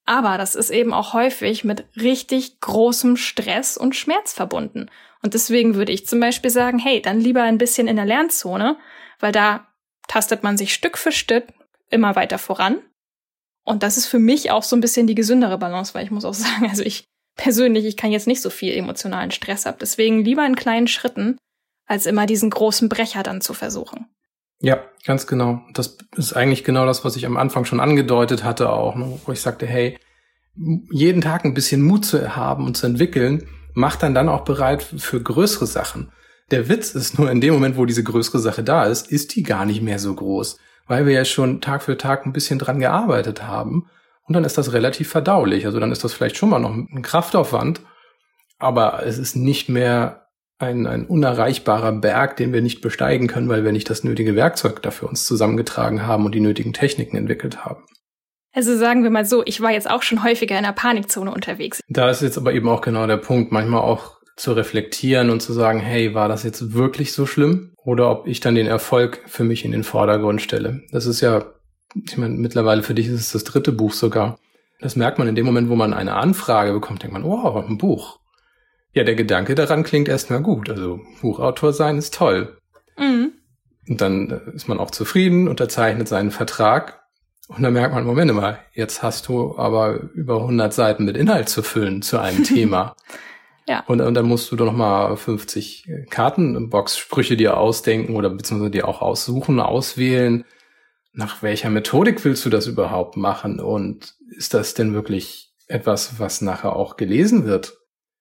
Aber das ist eben auch häufig mit richtig großem Stress und Schmerz verbunden. Und deswegen würde ich zum Beispiel sagen, hey, dann lieber ein bisschen in der Lernzone, weil da tastet man sich Stück für Stück immer weiter voran. Und das ist für mich auch so ein bisschen die gesündere Balance, weil ich muss auch sagen, also ich persönlich, ich kann jetzt nicht so viel emotionalen Stress ab. Deswegen lieber in kleinen Schritten, als immer diesen großen Brecher dann zu versuchen. Ja, ganz genau. Das ist eigentlich genau das, was ich am Anfang schon angedeutet hatte auch, ne? Wo ich sagte, hey, jeden Tag ein bisschen Mut zu haben und zu entwickeln, macht dann dann auch bereit für größere Sachen. Der Witz ist nur, in dem Moment, wo diese größere Sache da ist, ist die gar nicht mehr so groß, weil wir ja schon Tag für Tag ein bisschen dran gearbeitet haben. Und dann ist das relativ verdaulich. Also dann ist das vielleicht schon mal noch ein Kraftaufwand, aber es ist nicht mehr ein, ein unerreichbarer Berg, den wir nicht besteigen können, weil wir nicht das nötige Werkzeug dafür uns zusammengetragen haben und die nötigen Techniken entwickelt haben. Also sagen wir mal so, ich war jetzt auch schon häufiger in der Panikzone unterwegs. Da ist jetzt aber eben auch genau der Punkt, manchmal auch zu reflektieren und zu sagen, hey, war das jetzt wirklich so schlimm? Oder ob ich dann den Erfolg für mich in den Vordergrund stelle. Das ist ja, ich meine, mittlerweile für dich ist es das dritte Buch sogar. Das merkt man in dem Moment, wo man eine Anfrage bekommt, denkt man, oh, ein Buch. Ja, der Gedanke daran klingt erstmal gut. Also Buchautor sein ist toll. Mhm. Und dann ist man auch zufrieden, unterzeichnet seinen Vertrag. Und dann merkt man, Moment mal, jetzt hast du aber über hundert Seiten mit Inhalt zu füllen zu einem Thema. Ja. Und, und dann musst du doch noch mal fünfzig Kartenbox-Sprüche dir ausdenken oder beziehungsweise dir auch aussuchen, auswählen. Nach welcher Methodik willst du das überhaupt machen? Und ist das denn wirklich etwas, was nachher auch gelesen wird?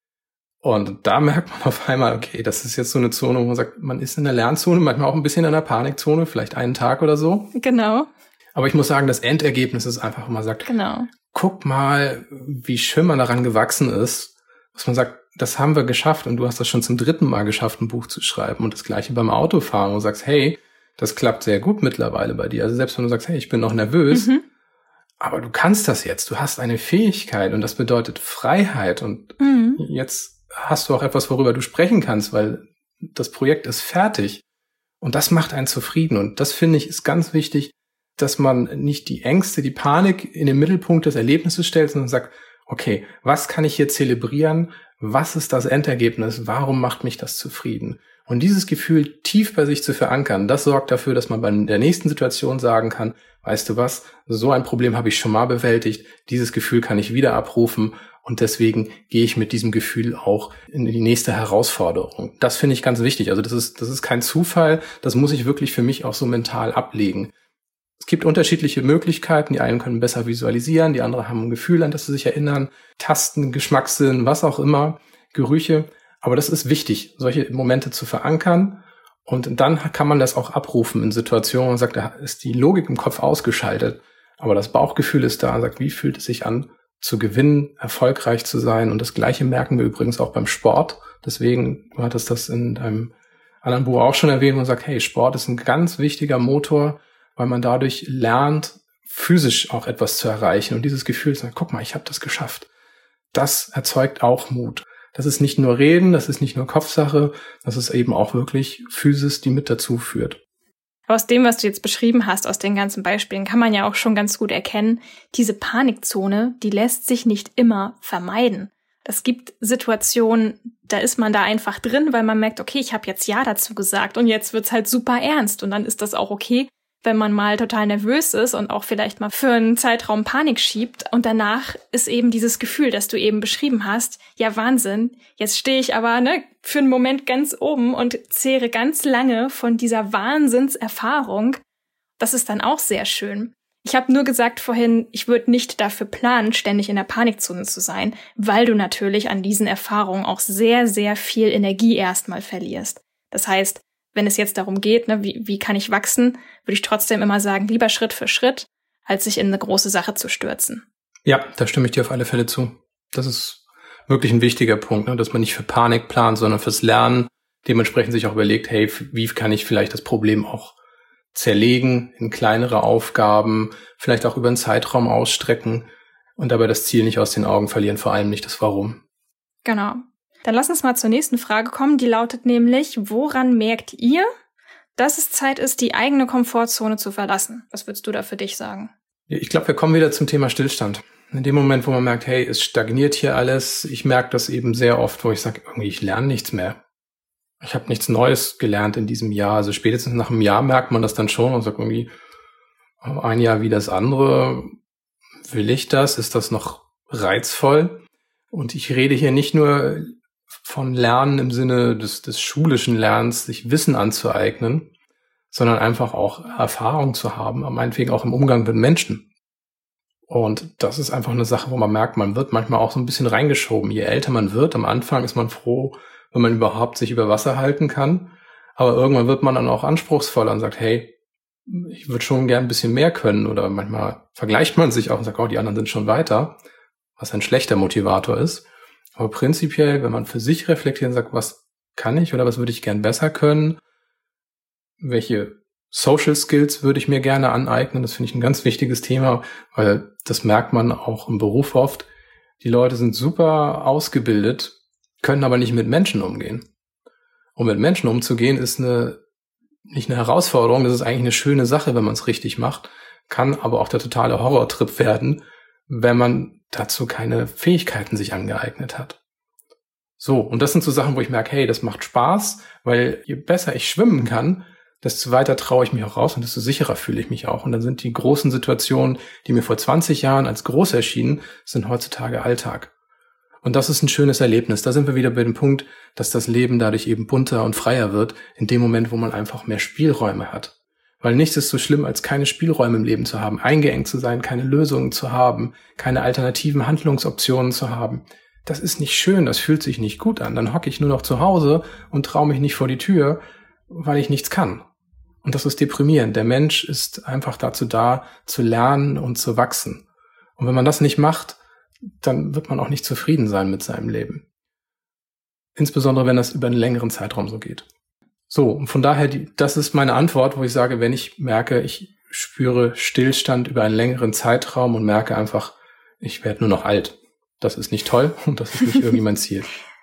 Und da merkt man auf einmal, okay, das ist jetzt so eine Zone, wo man sagt, man ist in der Lernzone, manchmal auch ein bisschen in der Panikzone, vielleicht einen Tag oder so. Genau. Aber ich muss sagen, das Endergebnis ist einfach, wo man sagt, genau. Guck mal, wie schön man daran gewachsen ist, dass man sagt, das haben wir geschafft und du hast das schon zum dritten Mal geschafft, ein Buch zu schreiben. Und das Gleiche beim Autofahren, wo du sagst, hey, das klappt sehr gut mittlerweile bei dir. Also selbst wenn du sagst, hey, ich bin noch nervös, mhm. aber du kannst das jetzt, du hast eine Fähigkeit und das bedeutet Freiheit und mhm. jetzt hast du auch etwas, worüber du sprechen kannst, weil das Projekt ist fertig und das macht einen zufrieden und das finde ich ist ganz wichtig, dass man nicht die Ängste, die Panik in den Mittelpunkt des Erlebnisses stellt, sondern sagt, okay, was kann ich hier zelebrieren? Was ist das Endergebnis? Warum macht mich das zufrieden? Und dieses Gefühl tief bei sich zu verankern, das sorgt dafür, dass man bei der nächsten Situation sagen kann, weißt du was, so ein Problem habe ich schon mal bewältigt, dieses Gefühl kann ich wieder abrufen und deswegen gehe ich mit diesem Gefühl auch in die nächste Herausforderung. Das finde ich ganz wichtig. Also das ist, das ist kein Zufall, das muss ich wirklich für mich auch so mental ablegen. Es gibt unterschiedliche Möglichkeiten. Die einen können besser visualisieren, die anderen haben ein Gefühl, an das sie sich erinnern, Tasten, Geschmackssinn, was auch immer, Gerüche. Aber das ist wichtig, solche Momente zu verankern. Und dann kann man das auch abrufen in Situationen und sagt, da ist die Logik im Kopf ausgeschaltet. Aber das Bauchgefühl ist da und sagt, wie fühlt es sich an, zu gewinnen, erfolgreich zu sein. Und das Gleiche merken wir übrigens auch beim Sport. Deswegen, du hattest das in deinem anderen Buch auch schon erwähnt und sagt, hey, Sport ist ein ganz wichtiger Motor, weil man dadurch lernt, physisch auch etwas zu erreichen. Und dieses Gefühl sagt, guck mal, ich habe das geschafft. Das erzeugt auch Mut. Das ist nicht nur Reden, das ist nicht nur Kopfsache, das ist eben auch wirklich Physis, die mit dazu führt. Aus dem, was du jetzt beschrieben hast, aus den ganzen Beispielen, kann man ja auch schon ganz gut erkennen, diese Panikzone, die lässt sich nicht immer vermeiden. Es gibt Situationen, da ist man da einfach drin, weil man merkt, okay, ich habe jetzt Ja dazu gesagt und jetzt wird's halt super ernst und dann ist das auch okay, wenn man mal total nervös ist und auch vielleicht mal für einen Zeitraum Panik schiebt. Und danach ist eben dieses Gefühl, das du eben beschrieben hast, ja Wahnsinn, jetzt stehe ich aber ne für einen Moment ganz oben und zehre ganz lange von dieser Wahnsinnserfahrung. Das ist dann auch sehr schön. Ich habe nur gesagt vorhin, ich würde nicht dafür planen, ständig in der Panikzone zu sein, weil du natürlich an diesen Erfahrungen auch sehr, sehr viel Energie erstmal verlierst. Das heißt, wenn es jetzt darum geht, ne, wie, wie kann ich wachsen, würde ich trotzdem immer sagen, lieber Schritt für Schritt, als sich in eine große Sache zu stürzen. Ja, da stimme ich dir auf alle Fälle zu. Das ist wirklich ein wichtiger Punkt, ne, dass man nicht für Panik plant, sondern fürs Lernen. Dementsprechend sich auch überlegt, hey, wie kann ich vielleicht das Problem auch zerlegen in kleinere Aufgaben, vielleicht auch über einen Zeitraum ausstrecken und dabei das Ziel nicht aus den Augen verlieren, vor allem nicht das Warum. Genau. Dann lass uns mal zur nächsten Frage kommen, die lautet nämlich, woran merkt ihr, dass es Zeit ist, die eigene Komfortzone zu verlassen? Was würdest du da für dich sagen? Ich glaube, wir kommen wieder zum Thema Stillstand. In dem Moment, wo man merkt, hey, es stagniert hier alles, ich merke das eben sehr oft, wo ich sage, irgendwie, ich lerne nichts mehr. Ich habe nichts Neues gelernt in diesem Jahr. Also spätestens nach einem Jahr merkt man das dann schon und sagt irgendwie, ein Jahr wie das andere, will ich das? Ist das noch reizvoll? Und ich rede hier nicht nur von Lernen im Sinne des, des schulischen Lernens, sich Wissen anzueignen, sondern einfach auch Erfahrung zu haben, meinetwegen auch im Umgang mit Menschen. Und das ist einfach eine Sache, wo man merkt, man wird manchmal auch so ein bisschen reingeschoben. Je älter man wird, am Anfang ist man froh, wenn man überhaupt sich über Wasser halten kann. Aber irgendwann wird man dann auch anspruchsvoller und sagt, hey, ich würde schon gern ein bisschen mehr können. Oder manchmal vergleicht man sich auch und sagt, oh, die anderen sind schon weiter, was ein schlechter Motivator ist. Aber prinzipiell, wenn man für sich reflektiert und sagt, was kann ich oder was würde ich gern besser können, welche Social Skills würde ich mir gerne aneignen, das finde ich ein ganz wichtiges Thema, weil das merkt man auch im Beruf oft. Die Leute sind super ausgebildet, können aber nicht mit Menschen umgehen. Um mit Menschen umzugehen, ist eine nicht eine Herausforderung, das ist eigentlich eine schöne Sache, wenn man es richtig macht, kann aber auch der totale Horrortrip werden, wenn man dazu keine Fähigkeiten sich angeeignet hat. So, und das sind so Sachen, wo ich merke, hey, das macht Spaß, weil je besser ich schwimmen kann, desto weiter traue ich mich auch raus und desto sicherer fühle ich mich auch. Und dann sind die großen Situationen, die mir vor zwanzig Jahren als groß erschienen, sind heutzutage Alltag. Und das ist ein schönes Erlebnis. Da sind wir wieder bei dem Punkt, dass das Leben dadurch eben bunter und freier wird, in dem Moment, wo man einfach mehr Spielräume hat. Weil nichts ist so schlimm, als keine Spielräume im Leben zu haben, eingeengt zu sein, keine Lösungen zu haben, keine alternativen Handlungsoptionen zu haben. Das ist nicht schön, das fühlt sich nicht gut an. Dann hocke ich nur noch zu Hause und traue mich nicht vor die Tür, weil ich nichts kann. Und das ist deprimierend. Der Mensch ist einfach dazu da, zu lernen und zu wachsen. Und wenn man das nicht macht, dann wird man auch nicht zufrieden sein mit seinem Leben. Insbesondere, wenn das über einen längeren Zeitraum so geht. So, und von daher, die, das ist meine Antwort, wo ich sage, wenn ich merke, ich spüre Stillstand über einen längeren Zeitraum und merke einfach, ich werde nur noch alt. Das ist nicht toll und das ist nicht irgendwie mein Ziel.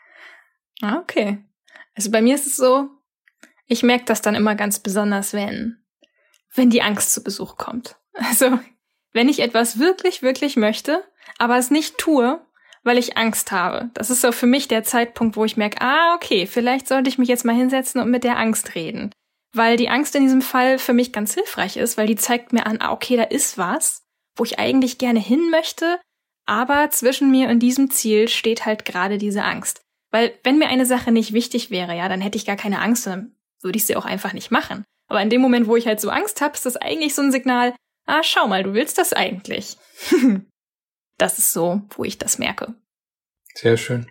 Ah, okay. Also bei mir ist es so, ich merke das dann immer ganz besonders, wenn, wenn die Angst zu Besuch kommt. Also, wenn ich etwas wirklich, wirklich möchte, aber es nicht tue, weil ich Angst habe. Das ist so für mich der Zeitpunkt, wo ich merke, ah, okay, vielleicht sollte ich mich jetzt mal hinsetzen und mit der Angst reden. Weil die Angst in diesem Fall für mich ganz hilfreich ist, weil die zeigt mir an, ah, okay, da ist was, wo ich eigentlich gerne hin möchte, aber zwischen mir und diesem Ziel steht halt gerade diese Angst. Weil wenn mir eine Sache nicht wichtig wäre, ja, dann hätte ich gar keine Angst und dann würde ich sie auch einfach nicht machen. Aber in dem Moment, wo ich halt so Angst habe, ist das eigentlich so ein Signal, ah, schau mal, du willst das eigentlich. Das ist so, wo ich das merke. Sehr schön.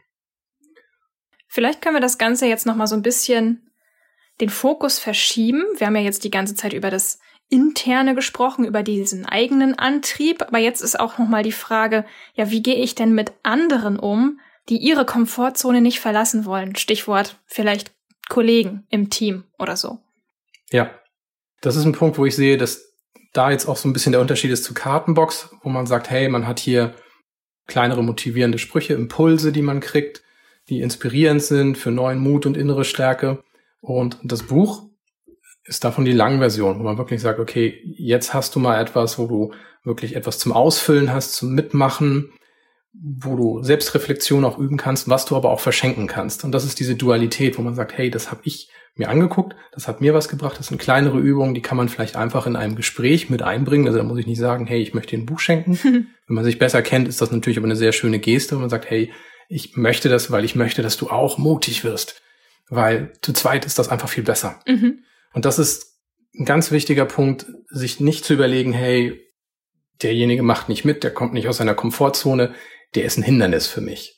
Vielleicht können wir das Ganze jetzt nochmal so ein bisschen den Fokus verschieben. Wir haben ja jetzt die ganze Zeit über das Interne gesprochen, über diesen eigenen Antrieb. Aber jetzt ist auch nochmal die Frage, ja, wie gehe ich denn mit anderen um, die ihre Komfortzone nicht verlassen wollen? Stichwort vielleicht Kollegen im Team oder so. Ja, das ist ein Punkt, wo ich sehe, dass da jetzt auch so ein bisschen der Unterschied ist zu Kartenbox, wo man sagt, hey, man hat hier kleinere motivierende Sprüche, Impulse, die man kriegt, die inspirierend sind für neuen Mut und innere Stärke. Und das Buch ist davon die Langversion, wo man wirklich sagt, okay, jetzt hast du mal etwas, wo du wirklich etwas zum Ausfüllen hast, zum Mitmachen, wo du Selbstreflexion auch üben kannst, was du aber auch verschenken kannst. Und das ist diese Dualität, wo man sagt, hey, das habe ich mir angeguckt, das hat mir was gebracht, das sind kleinere Übungen, die kann man vielleicht einfach in einem Gespräch mit einbringen. Also da muss ich nicht sagen, hey, ich möchte dir ein Buch schenken. Wenn man sich besser kennt, ist das natürlich aber eine sehr schöne Geste, wenn man sagt, hey, ich möchte das, weil ich möchte, dass du auch mutig wirst. Weil zu zweit ist das einfach viel besser. Mhm. Und das ist ein ganz wichtiger Punkt, sich nicht zu überlegen, hey, derjenige macht nicht mit, der kommt nicht aus seiner Komfortzone, der ist ein Hindernis für mich.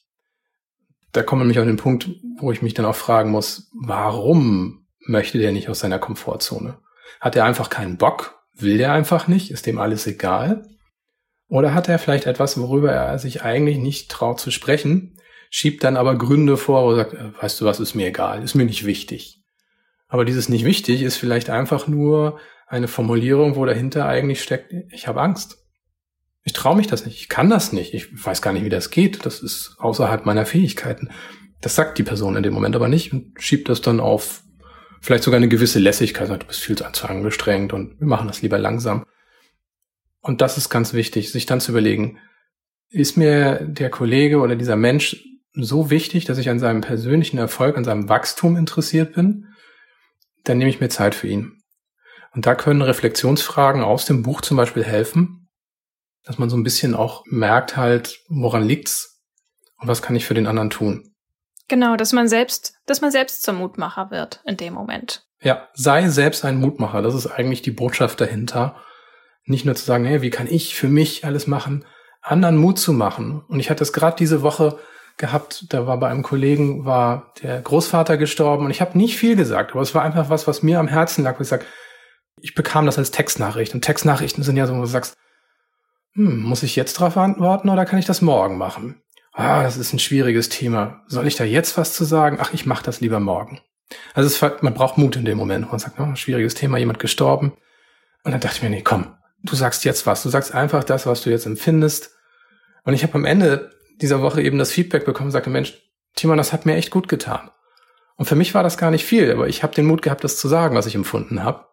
Da kommen wir nämlich an den Punkt, wo ich mich dann auch fragen muss, warum möchte der nicht aus seiner Komfortzone? Hat er einfach keinen Bock? Will der einfach nicht? Ist dem alles egal? Oder hat er vielleicht etwas, worüber er sich eigentlich nicht traut zu sprechen, schiebt dann aber Gründe vor, wo er sagt, weißt du was, ist mir egal, ist mir nicht wichtig. Aber dieses nicht wichtig ist vielleicht einfach nur eine Formulierung, wo dahinter eigentlich steckt, ich habe Angst. Ich traue mich das nicht, ich kann das nicht, ich weiß gar nicht, wie das geht, das ist außerhalb meiner Fähigkeiten. Das sagt die Person in dem Moment aber nicht und schiebt das dann auf vielleicht sogar eine gewisse Lässigkeit, sagt, du bist viel zu angestrengt und wir machen das lieber langsam. Und das ist ganz wichtig, sich dann zu überlegen, ist mir der Kollege oder dieser Mensch so wichtig, dass ich an seinem persönlichen Erfolg, an seinem Wachstum interessiert bin, dann nehme ich mir Zeit für ihn. Und da können Reflexionsfragen aus dem Buch zum Beispiel helfen, dass man so ein bisschen auch merkt halt, woran liegt's und was kann ich für den anderen tun. Genau, dass man selbst, dass man selbst zum Mutmacher wird in dem Moment. Ja, sei selbst ein Mutmacher. Das ist eigentlich die Botschaft dahinter. Nicht nur zu sagen, hey, wie kann ich für mich alles machen, anderen Mut zu machen. Und ich hatte es gerade diese Woche gehabt, da war bei einem Kollegen, war der Großvater gestorben und ich habe nicht viel gesagt, aber es war einfach was, was mir am Herzen lag, wo ich sage, ich bekam das als Textnachricht. Und Textnachrichten sind ja so, wo du sagst, hm, muss ich jetzt drauf antworten oder kann ich das morgen machen? Ah, das ist ein schwieriges Thema. Soll ich da jetzt was zu sagen? Ach, ich mache das lieber morgen. Also es, man braucht Mut in dem Moment, wo man sagt, oh, schwieriges Thema, jemand gestorben. Und dann dachte ich mir, nee, komm, du sagst jetzt was. Du sagst einfach das, was du jetzt empfindest. Und ich habe am Ende dieser Woche eben das Feedback bekommen und sagte, Mensch, Timon, das hat mir echt gut getan. Und für mich war das gar nicht viel, aber ich habe den Mut gehabt, das zu sagen, was ich empfunden habe.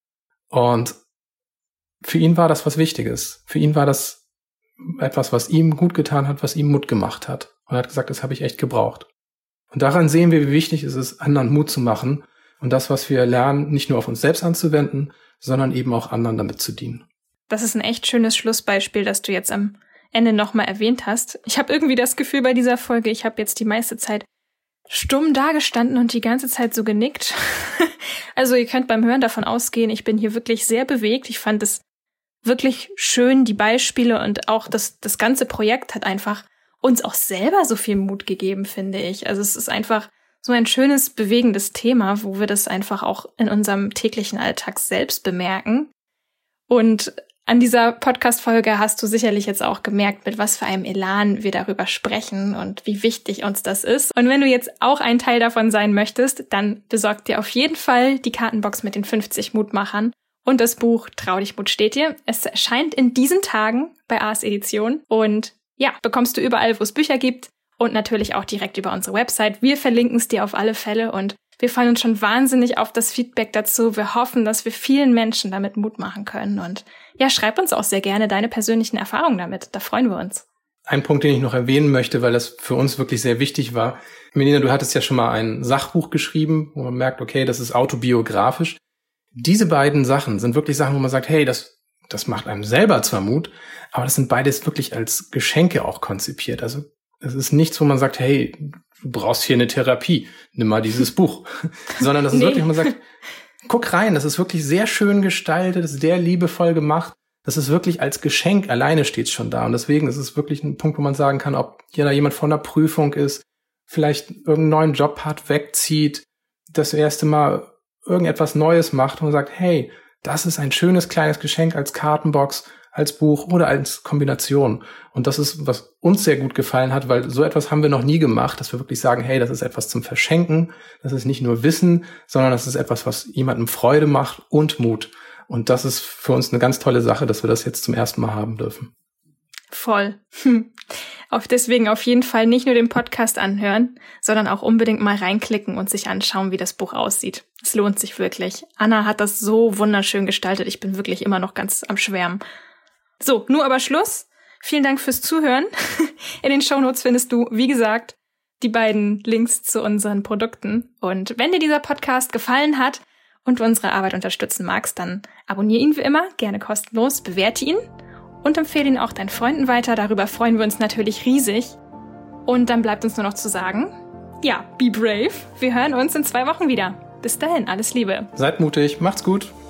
Und für ihn war das was Wichtiges. Für ihn war das etwas, was ihm gut getan hat, was ihm Mut gemacht hat. Und er hat gesagt, das habe ich echt gebraucht. Und daran sehen wir, wie wichtig es ist, anderen Mut zu machen und das, was wir lernen, nicht nur auf uns selbst anzuwenden, sondern eben auch anderen damit zu dienen. Das ist ein echt schönes Schlussbeispiel, das du jetzt am Ende nochmal erwähnt hast. Ich habe irgendwie das Gefühl bei dieser Folge, ich habe jetzt die meiste Zeit stumm dagestanden und die ganze Zeit so genickt. Also ihr könnt beim Hören davon ausgehen, ich bin hier wirklich sehr bewegt. Ich fand es wirklich schön, die Beispiele und auch das, das ganze Projekt hat einfach uns auch selber so viel Mut gegeben, finde ich. Also es ist einfach so ein schönes, bewegendes Thema, wo wir das einfach auch in unserem täglichen Alltag selbst bemerken. Und an dieser Podcast-Folge hast du sicherlich jetzt auch gemerkt, mit was für einem Elan wir darüber sprechen und wie wichtig uns das ist. Und wenn du jetzt auch ein Teil davon sein möchtest, dann besorg dir auf jeden Fall die Kartenbox mit den fünfzig Mutmachern und das Buch Trau dich, Mut steht dir. Es erscheint in diesen Tagen bei Ars Edition und ja, bekommst du überall, wo es Bücher gibt und natürlich auch direkt über unsere Website. Wir verlinken es dir auf alle Fälle und wir freuen uns schon wahnsinnig auf das Feedback dazu. Wir hoffen, dass wir vielen Menschen damit Mut machen können. Und ja, schreib uns auch sehr gerne deine persönlichen Erfahrungen damit. Da freuen wir uns. Ein Punkt, den ich noch erwähnen möchte, weil das für uns wirklich sehr wichtig war. Melina, du hattest ja schon mal ein Sachbuch geschrieben, wo man merkt, okay, das ist autobiografisch. Diese beiden Sachen sind wirklich Sachen, wo man sagt, hey, das, das macht einem selber zwar Mut, aber das sind beides wirklich als Geschenke auch konzipiert. Also es ist nichts, wo man sagt, hey, du brauchst hier eine Therapie, nimm mal dieses Buch. Sondern das ist nee. wirklich, wo man sagt, guck rein, das ist wirklich sehr schön gestaltet, das ist sehr liebevoll gemacht. Das ist wirklich als Geschenk, alleine steht es schon da. Und deswegen ist es wirklich ein Punkt, wo man sagen kann, ob hier jemand vor einer Prüfung ist, vielleicht irgendeinen neuen Job hat, wegzieht, das erste Mal irgendetwas Neues macht und sagt, hey, das ist ein schönes kleines Geschenk als Kartenbox, als Buch oder als Kombination. Und das ist, was uns sehr gut gefallen hat, weil so etwas haben wir noch nie gemacht, dass wir wirklich sagen, hey, das ist etwas zum Verschenken, das ist nicht nur Wissen, sondern das ist etwas, was jemandem Freude macht und Mut. Und das ist für uns eine ganz tolle Sache, dass wir das jetzt zum ersten Mal haben dürfen. Voll. Hm. Auf deswegen auf jeden Fall nicht nur den Podcast anhören, sondern auch unbedingt mal reinklicken und sich anschauen, wie das Buch aussieht. Es lohnt sich wirklich. Anna hat das so wunderschön gestaltet. Ich bin wirklich immer noch ganz am Schwärmen. So, nur aber Schluss. Vielen Dank fürs Zuhören. In den Shownotes findest du, wie gesagt, die beiden Links zu unseren Produkten. Und wenn dir dieser Podcast gefallen hat und du unsere Arbeit unterstützen magst, dann abonniere ihn wie immer, gerne kostenlos, bewerte ihn und empfehle ihn auch deinen Freunden weiter. Darüber freuen wir uns natürlich riesig. Und dann bleibt uns nur noch zu sagen, ja, be brave. Wir hören uns in zwei Wochen wieder. Bis dahin, alles Liebe. Seid mutig, macht's gut.